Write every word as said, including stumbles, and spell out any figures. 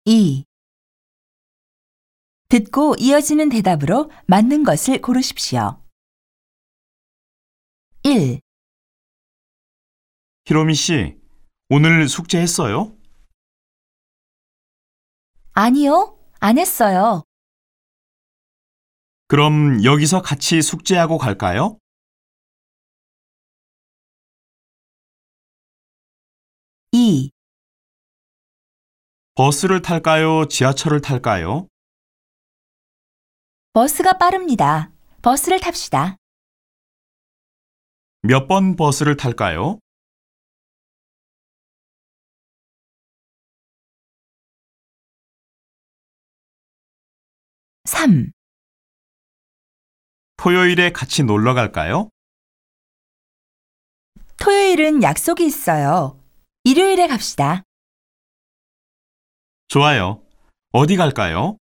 이. 듣고 이어지는 대답으로 맞는 것을 고르십시오. 일. 히로미 씨, 오늘 숙제했어요? 아니요, 안 했어요. 그럼 여기서 같이 숙제하고 갈까요? 이. 버스를 탈까요? 지하철을 탈까요? 버스가 빠릅니다. 버스를 탑시다. 몇 번 버스를 탈까요? 삼. 토요일에 같이 놀러 갈까요? 토요일은 약속이 있어요. 일요일에 갑시다. 좋아요. 어디 갈까요?